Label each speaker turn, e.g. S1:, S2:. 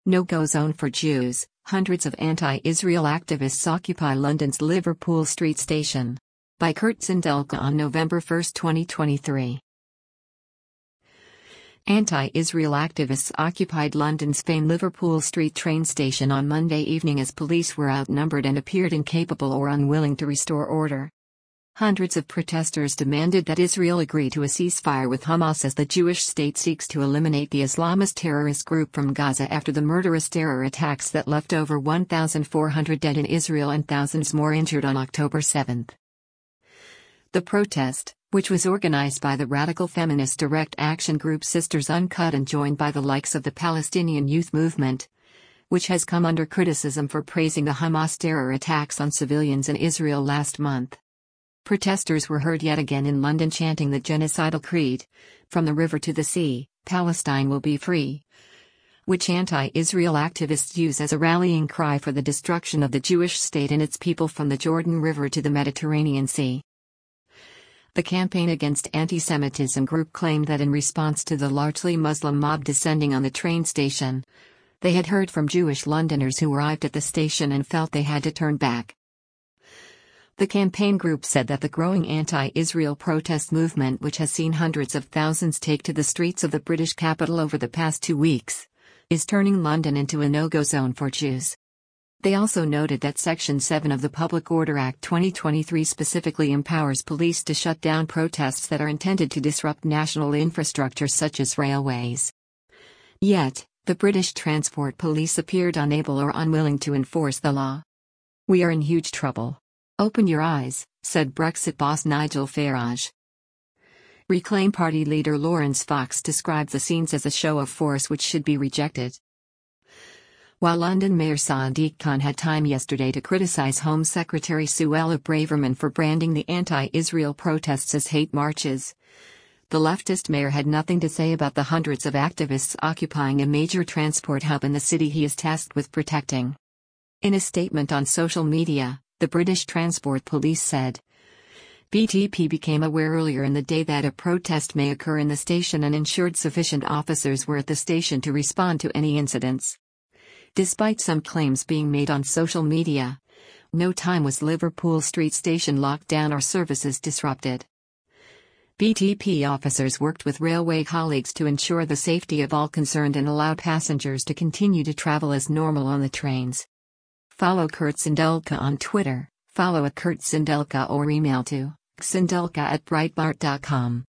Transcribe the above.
S1: No-go zone for Jews. Hundreds of anti-Israel activists occupy London's Liverpool Street Station. By Kurt Sindelka on November 1, 2023. Anti-Israel activists occupied London's famed Liverpool Street train station on Monday evening as police were outnumbered and appeared incapable or unwilling to restore order. Hundreds of protesters demanded that Israel agree to a ceasefire with Hamas as the Jewish state seeks to eliminate the Islamist terrorist group from Gaza after the murderous terror attacks that left over 1,400 dead in Israel and thousands more injured on October 7. The protest, which was organized by the radical feminist direct action group Sisters Uncut and joined by the likes of the Palestinian Youth Movement, which has come under criticism for praising the Hamas terror attacks on civilians in Israel last month. Protesters were heard yet again in London chanting the genocidal creed, "From the river to the sea, Palestine will be free," which anti-Israel activists use as a rallying cry for the destruction of the Jewish state and its people from the Jordan River to the Mediterranean Sea. The Campaign Against Anti-Semitism group claimed that in response to the largely Muslim mob descending on the train station, they had heard from Jewish Londoners who arrived at the station and felt they had to turn back. The campaign group said that the growing anti-Israel protest movement, which has seen hundreds of thousands take to the streets of the British capital over the past 2 weeks, is turning London into a no-go zone for Jews. They also noted that Section 7 of the Public Order Act 2023 specifically empowers police to shut down protests that are intended to disrupt national infrastructure such as railways. Yet, the British Transport Police appeared unable or unwilling to enforce the law. "We are in huge trouble. Open your eyes," said Brexit boss Nigel Farage. Reclaim Party leader Laurence Fox described the scenes as a show of force which should be rejected. While London Mayor Sadiq Khan had time yesterday to criticize Home Secretary Suella Braverman for branding the anti-Israel protests as hate marches, the leftist mayor had nothing to say about the hundreds of activists occupying a major transport hub in the city he is tasked with protecting. In a statement on social media, the British Transport Police said, "BTP became aware earlier in the day that a protest may occur in the station and ensured sufficient officers were at the station to respond to any incidents." Despite some claims being made on social media, no time was Liverpool Street Station locked down or services disrupted. BTP officers worked with railway colleagues to ensure the safety of all concerned and allow passengers to continue to travel as normal on the trains. Follow Kurt Sindelka on Twitter, follow @KurtSindelka or email to sindelka@breitbart.com.